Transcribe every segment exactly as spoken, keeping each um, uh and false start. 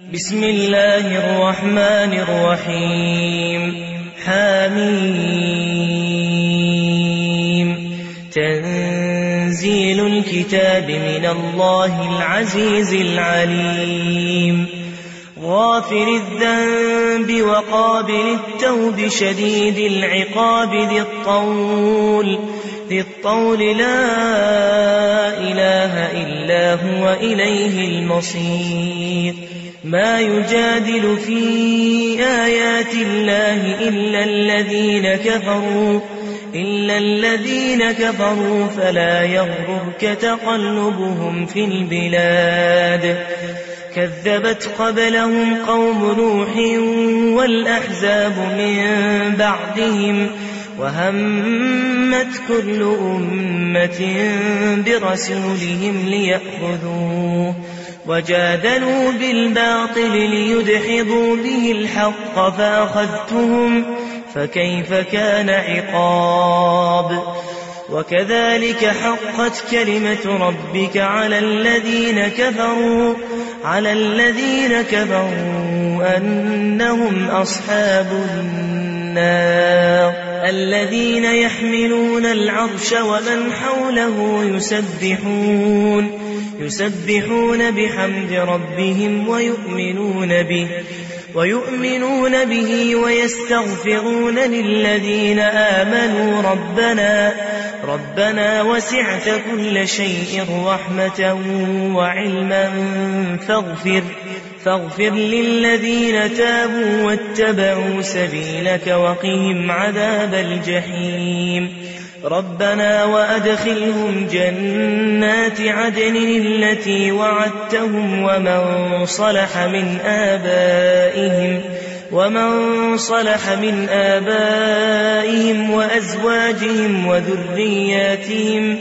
بسم الله الرحمن الرحيم. حميم. تنزيل الكتاب من الله العزيز العليم. غافر الذنب وقابل التوب شديد العقاب ذي الطول ذي الطول لا إله إلا هو إليه المصير. ما يجادل في آيات الله إلا الذين كفروا إلا الذين كفروا فلا يغررك تقلبهم في البلاد. كذبت قبلهم قوم نوح والأحزاب من بعدهم وهمت كل أمة برسولهم ليأخذوه وجادلوا بالباطل ليدحضوا به الحق فأخذتهم فكيف كان عقاب. وكذلك حقت كلمة ربك على الذين كفروا على الذين كفروا أنهم أصحاب النار. الذين يحملون العرش ومن حوله يسبحون يسبحون بحمد ربهم ويؤمنون به ويؤمنون به ويستغفرون للذين آمنوا ربنا ربنا وسعت كل شيء رحمة وعلما فاغفر فاغفر للذين تابوا واتبعوا سبيلك وقهم عذاب الجحيم. ربنا وأدخلهم جنات عدن التي وعدتهم ومن صلح من آبائهم ومن صلح من آبائهم وأزواجهم وذرياتهم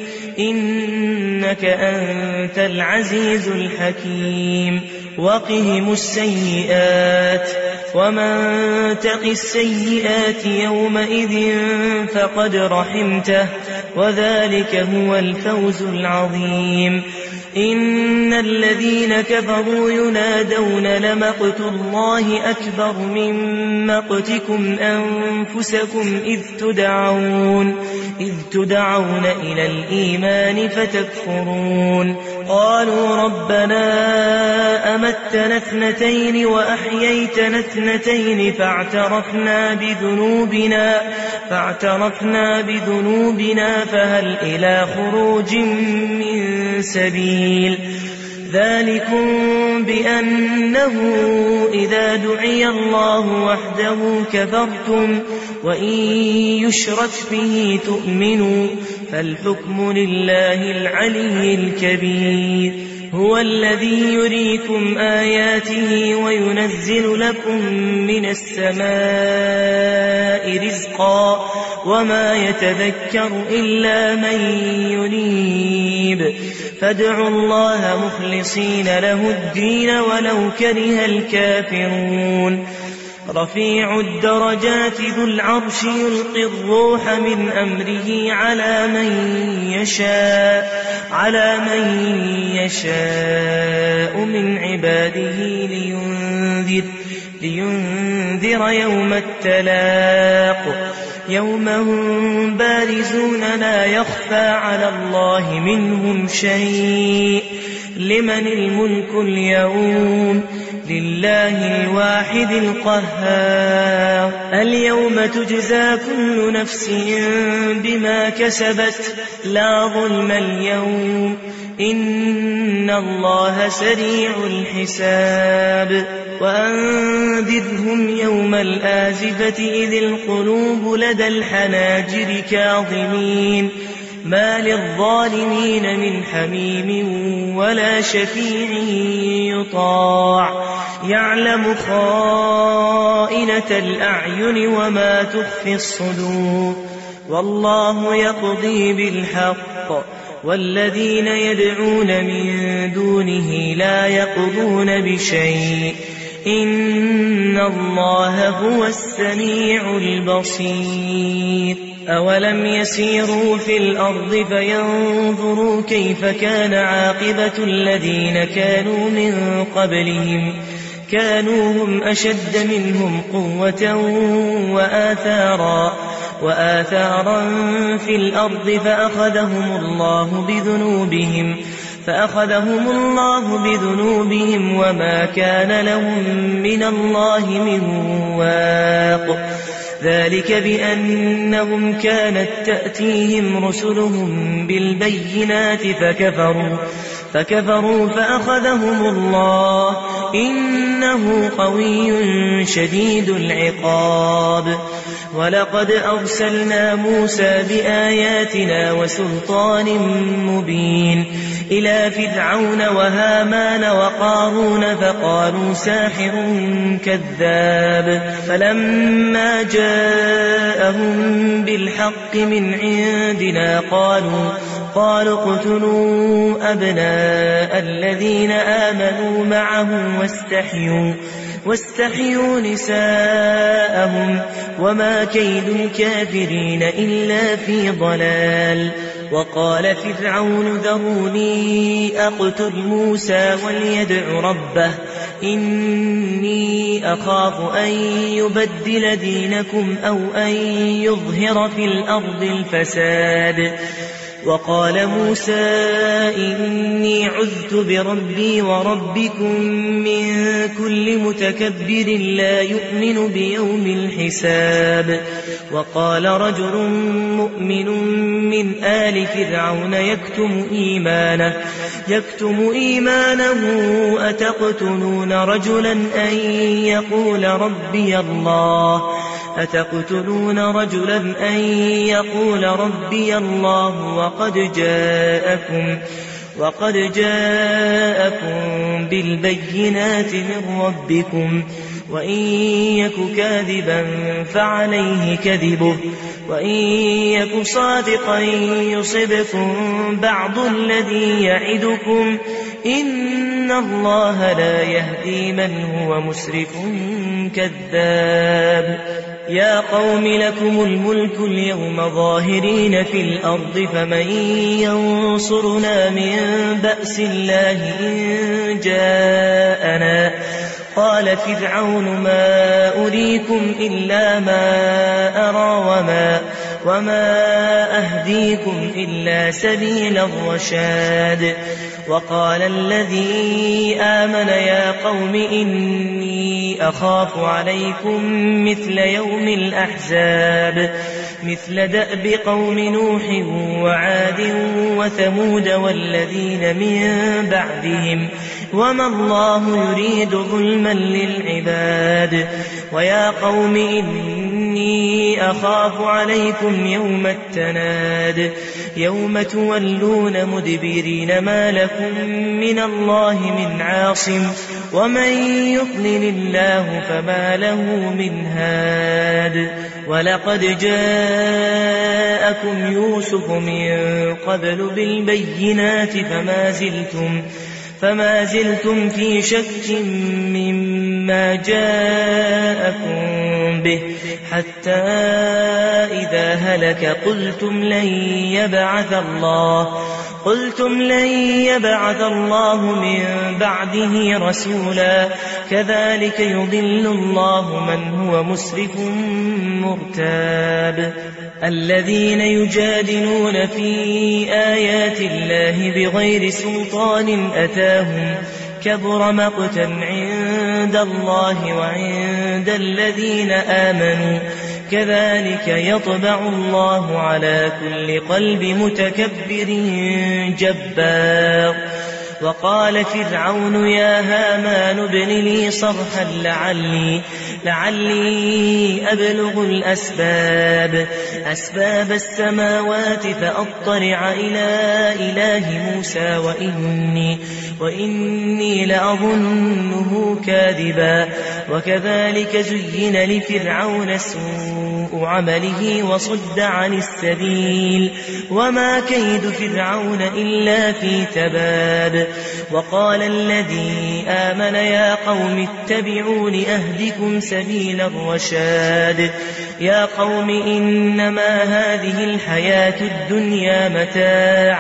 إنك أنت العزيز الحكيم. وقهم السيئات ومن تق السيئات يومئذ فقد رحمته وذلك هو الفوز العظيم. إن الذين كفروا ينادون لمقت الله أكبر من مقتكم أنفسكم إذ تدعون إذ تدعون إلى الإيمان فتكفرون. قالوا ربنا أمتنا اثنتين وأحييتنا اثنتين فاعترفنا بذنوبنا فاعترفنا بذنوبنا فهل إلى خروج من سبيل. ذلكم بأنه إذا دعي الله وحده كفرتم وإن يشرك به تؤمنوا فالحكم لله العلي الكبير. هو الذي يريكم آياته وينزل لكم من السماء رزقا وما يتذكر إلا من ينيب. فادعوا الله مخلصين له الدين ولو كره الكافرون. رفيع الدرجات ذو العرش يلقي الروح من أمره على من يشاء على من يشاء من عباده لينذر لينذر يوم التلاق يوم هم بارزون لا يخفى على الله منهم شيء. لمن الملك اليوم لله الواحد القهار. اليوم تجزى كل نفس بما كسبت لا ظلم اليوم إن الله سريع الحساب. وأنذرهم يوم الآزفة إذ القلوب لدى الحناجر كاظمين ما للظالمين من حميم ولا شفيع يطاع. يعلم خائنة الأعين وما تخفي الصدور والله يقضي بالحق والذين يدعون من دونه لا يقضون بشيء إن الله هو السميع البصير. أولم يسيروا في الأرض فينظروا كيف كان عاقبة الذين كانوا من قبلهم كانوا هم أشد منهم قوة وآثارا وآثارا في الأرض فأخذهم الله بذنوبهم فأخذهم الله بذنوبهم وما كان لهم من الله من واق ذلك بأنهم كانت تأتيهم رسلهم بالبينات فكفروا فكفروا فأخذهم الله إنه قوي شديد العقاب ولقد أرسلنا موسى بآياتنا وسلطان مبين إلى فرعون وهامان وقارون فقالوا ساحر كذاب فلما جاءهم بالحق من عندنا قالوا قالوا اقتلوا أبناء الذين آمنوا معه واستحيوا واستحيوا نساءهم وما كيد الكافرين إلا في ضلال وقال فرعون ذروني أقتل موسى وليدع ربه إني أخاف أن يبدل دينكم أو أن يظهر في الأرض الفساد وقال موسى إني عذت بربي وربكم من كل متكبر لا يؤمن بيوم الحساب وقال رجل مؤمن من آل فرعون يكتم إيمانه يكتم إيمانه أتقتلون رجلا أن يقول ربي الله أتقتلون رجلا أن يقول ربي الله وقد جاءكم وقد جاءكم بالبينات من ربكم وإن يك كاذبا فعليه كذبه وإن يك صادقا يصبكم بعض الذي يعدكم إن الله لا يهدي من هو مسرف كذاب يا قوم لكم الملك اليوم ظاهرين في الأرض فمن ينصرنا من بأس الله إن جاءنا قال فرعون ما أريكم إلا ما أرى وما, وما أهديكم إلا سبيل الرشاد وقال الذي آمن يا قوم إني أخاف عليكم مثل يوم الأحزاب مثل دأب قوم نوح وعاد وثمود والذين من بعدهم وما الله يريد ظلما للعباد ويا قوم إني أخاف عليكم يوم التناد يوم تولون مدبرين ما لكم من الله من عاصم ومن يضلل الله فما له من هاد ولقد جاءكم يوسف من قبل بالبينات فما زلتم فما زلتم في شك مما جاءكم به حتى إذا هلك قلتم لن يبعث الله قلتم لن يبعث الله من بعده رسولا كذلك يضل الله من هو مسرف مرتاب الذين يجادلون في آيات الله بغير سلطان أتاهم كبر مقتا عند الله وعند الذين آمنوا كذلك يطبع الله على كل قلب متكبر جبار وقال فرعون يا هامان ابن لي صرحا لعلي, لعلي أبلغ الأسباب أسباب السماوات فأطلع إلى إله موسى وإني, وإني لأظنه كاذبا وكذلك زين لفرعون سوء عمله وصد عن السبيل وما كيد فرعون إلا في تباب وقال الذي آمن يا قوم اتبعون أهدكم سبيل الرشاد يا قوم إنما هذه الحياة الدنيا متاع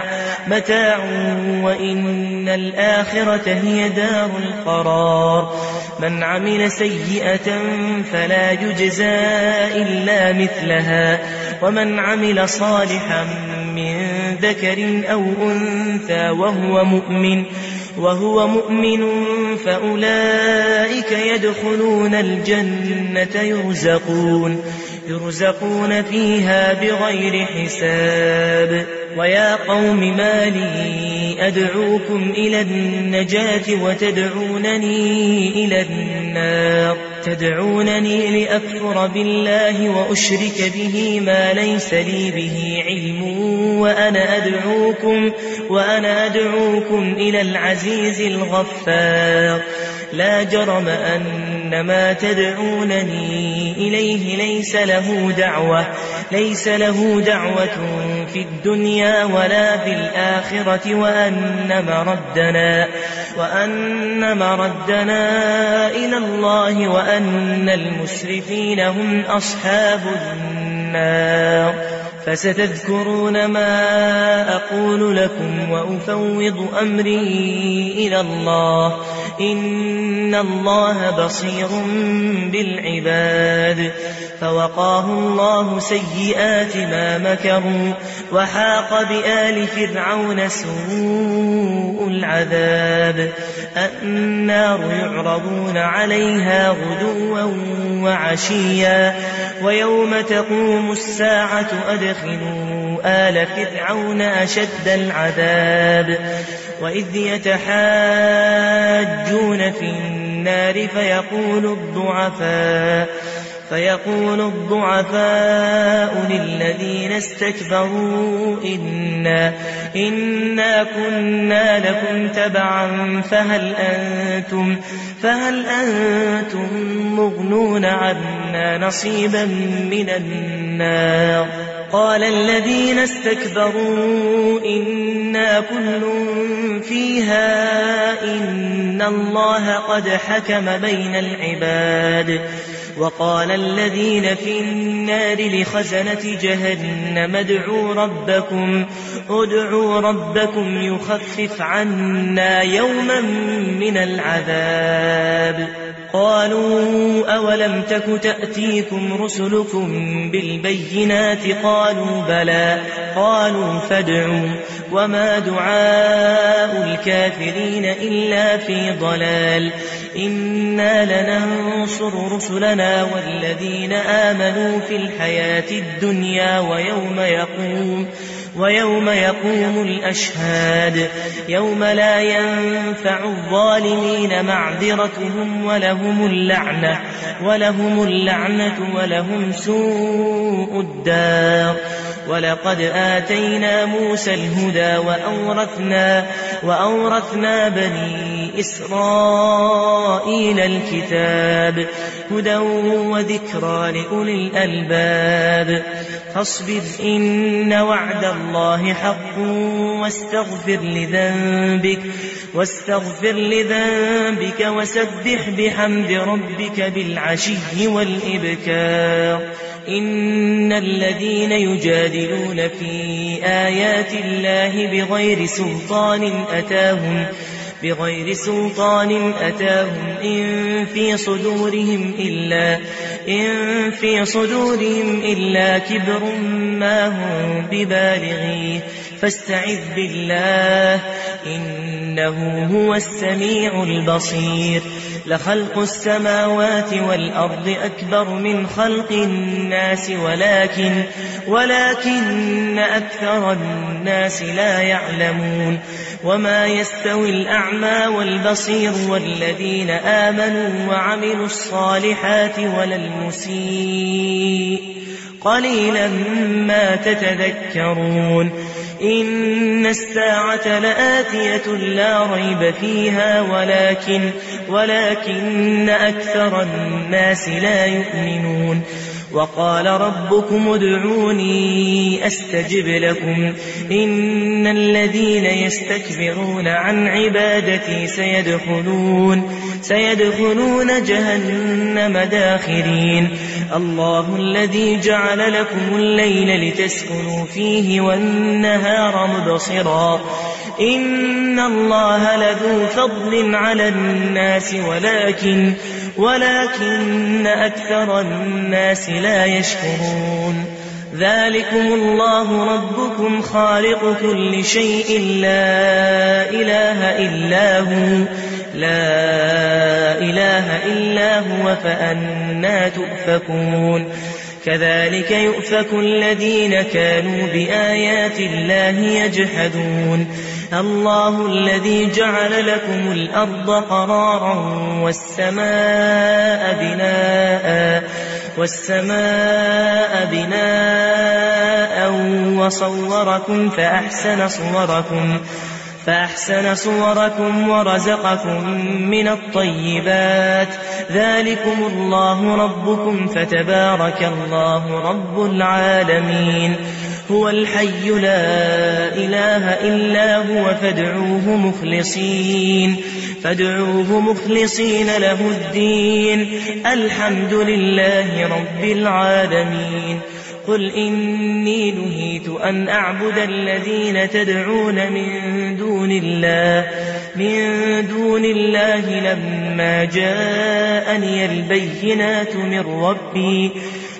متاع وإن الآخرة هي دار القرار من عمل سيئة فلا يجزى إلا مثلها ومن عمل صالحا من ذكر أو أنثى وهو مؤمن وهو مؤمن فأولئك يدخلون الجنة يرزقون يرزقون فيها بغير حساب ويا قوم ما لي أدعوكم إلى النجاة وتدعونني إلى النار تدعونني لأكفر بالله وأشرك به ما ليس لي به علم وأنا أدعوكم وأنا أدعوكم إلى العزيز الغفار لا جرم أن ما تدعونني إليه ليس له دعوة ليس له دعوة في الدنيا ولا في الآخرة وأن مردنا وأن مردنا إلى الله وأن المسرفين هم أصحاب النار فستذكرون ما أقول لكم وأفوض أمري إلى الله إن الله بصير بالعباد فوقاه الله سيئات ما مكروا وحاق بآل فرعون سوء العذاب النار يعرضون عليها غدوا وعشيا ويوم تقوم الساعة أدخلوا آل فرعون أشد العذاب وإذ يتحاجون في النار فيقول الضعفاء فيقول الضعفاء للذين استكبروا إنا, إنا كنا لكم تبعا فهل أنتم, فهل أنتم مغنون عنا نصيبا من النار قال الذين استكبروا إنا كل فيها إن الله قد حكم بين العباد وقال الذين في النار لخزنة جهنم ادعوا ربكم ادعوا ربكم يخفف عنا يوما من العذاب قالوا أولم تك تأتيكم رسلكم بالبينات قالوا بلى قالوا فادعوا وما دعاء الكافرين إلا في ضلال إنا لننصر رسلنا والذين آمنوا في الحياة الدنيا ويوم يقوم ويوم يقوم الأشهاد يوم لا ينفع الظالمين معذرتهم ولهم اللعنة ولهم اللعنة ولهم سوء الدار ولقد آتينا موسى الهدى وأورثنا, وأورثنا بني إسرائيل الكتاب هدى وذكرى لأولي الألباب فاصبر إن وعد الله حق واستغفر لذنبك واستغفر لذنبك وسبح بحمد ربك بالعشي والإبكار إن الذين يجادلون في آيات الله بغير سلطان أتاهم بغير سلطان أتاهم إن في صدورهم إلا إن في صدورهم إلا كبر ما هم ببالغيه فاستعذ بالله إنه هو السميع البصير لخلق السماوات والأرض أكبر من خلق الناس ولكن ولكن أكثر الناس لا يعلمون وما يستوي الأعمى والبصير والذين آمنوا وعملوا الصالحات ولا المسيء قليلا ما تتذكرون إن الساعة لآتية لا ريب فيها ولكن ولكن أكثر الناس لا يؤمنون وقال ربكم ادعوني أستجب لكم إن الذين يستكبرون عن عبادتي سيدخلون, سيدخلون جهنم داخرين. الله الذي جعل لكم الليل لتسكنوا فيه والنهار مبصرا إن الله لذو فضل على الناس ولكن, ولكن أكثر الناس لا يشكرون. ذلكم الله ربكم خالق كل شيء لا إله إلا هو لا إله إلا هو فأنى تؤفكون. كذلك يؤفك الذين كانوا بآيات الله يجحدون. الله الذي جعل لكم الأرض قرارا والسماء بناء والسماء بناء وصوركم فأحسن صوركم فأحسن صوركم ورزقكم من الطيبات. ذلكم الله ربكم فتبارك الله رب العالمين. هو الحي لا إله إلا هو فادعوه مخلصين فادعوه مخلصين له الدين الحمد لله رب العالمين. قل إني نهيت أن أعبد الذين تدعون من دون الله من دون الله لما جاءني البينات من ربي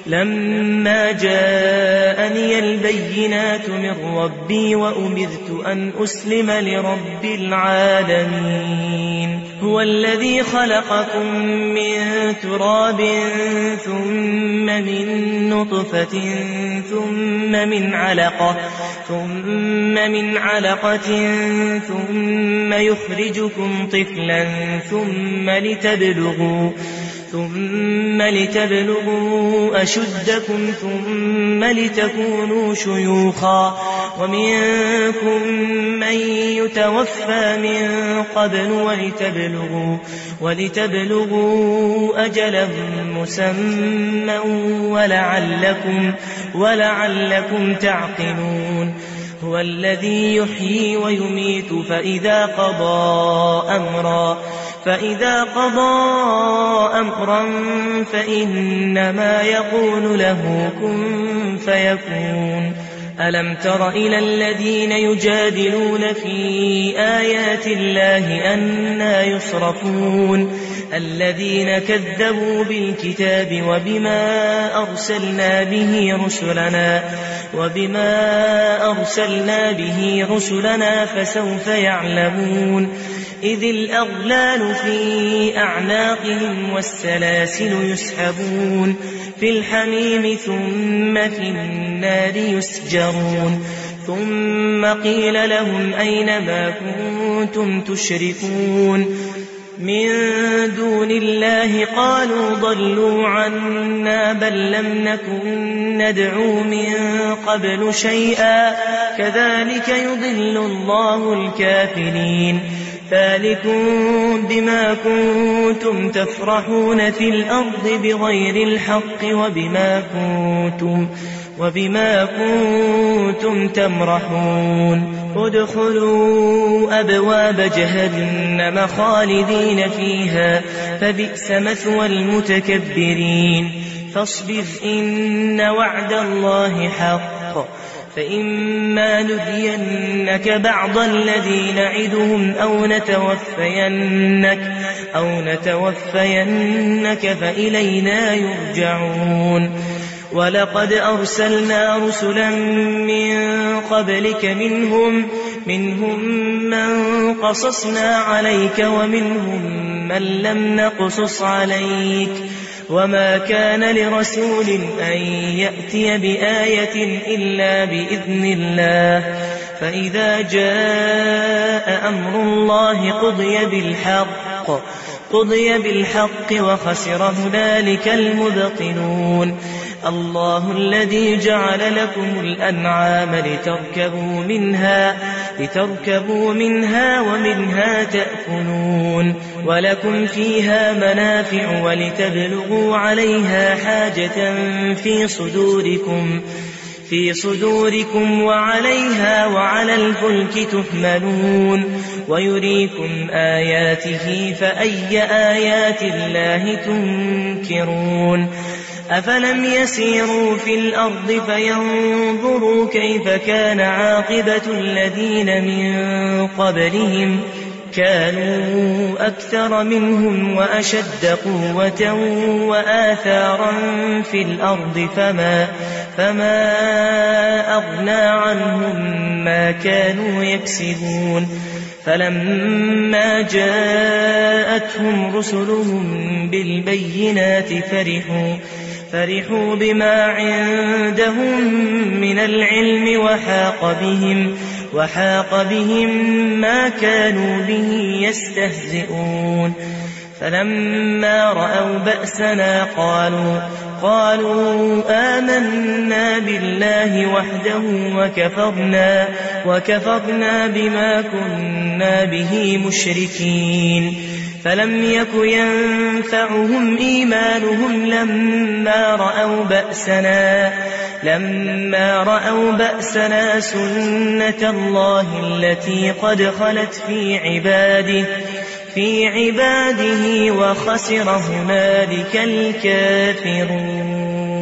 لما جاءني البينات من ربي وأمرت أن أسلم لرب العالمين. هو الذي خلقكم من تراب ثم من نطفة ثم من علقة ثم من علقة ثم يخرجكم طفلا ثم لتبلغوا ثم لتبلغوا أشدكم ثم لتكونوا شيوخا ومنكم من يتوفى من قبل ولتبلغوا, ولتبلغوا أجلا مسمى ولعلكم, ولعلكم تعقلون. هو الذي يحيي ويميت فإذا قضى أمرا فإذا قضى أمرا فإنما يقول له كن فيكون. ألم تر إلى الذين يجادلون في آيات الله أنى يصرفون الذين كذبوا بالكتاب وبما أرسلنا به رسلنا وبما أرسلنا به رسلنا فسوف يعلمون. إذ الأغلال في أعناقهم والسلاسل يسحبون في الحميم ثم في النار يسجرون. ثم قيل لهم أين ما كنتم تشركون من دون الله قالوا ضلوا عنا بل لم نكن ندعو من قبل شيئا كذلك يضل الله الكافرين. ذلكم بما كنتم تفرحون في الأرض بغير الحق وبما كنتم, وبما كنتم تمرحون. ادخلوا أبواب جهنم خالدين فيها فبئس مثوى المتكبرين. فاصبر إن وعد الله حق فإما نرينك بعض الذي نعدهم أو نتوفينك, أو نتوفينك فإلينا يرجعون. ولقد أرسلنا رسلا من قبلك منهم, منهم من قصصنا عليك ومنهم من لم نقصص عليك وما كان لرسول أن يأتي بآية إلا بإذن الله. فإذا جاء أمر الله قضي بالحق قضي بالحق وخسر هنالك المبطلون. الله الذي جعل لكم الأنعام لتركبوا منها, لتركبوا منها ومنها تأكلون ولكم فيها منافع ولتبلغوا عليها حاجة في صدوركم في صدوركم وعليها وعلى الفلك تحملون ويريكم آياته فأي آيات الله تنكرون أفلم يسيروا في الأرض فينظروا كيف كان عاقبة الذين من قبلهم كانوا أكثر منهم وأشد قوة وآثارا في الأرض فما, فما أغنى عنهم ما كانوا يكسبون فلما جاءتهم رسلهم بالبينات فرحوا فرحوا بما عندهم من العلم وحاق بهم وحاق بهم ما كانوا به يستهزئون فلما رأوا بأسنا قالوا قالوا آمنا بالله وحده وكفرنا وكفرنا بما كنا به مشركين فلم يك ينفعهم إيمانهم لما رأوا بأسنا لما رأوا بأسنا سنة الله التي قد خلت في عباده في عباده وخسر هنالك الكافرون.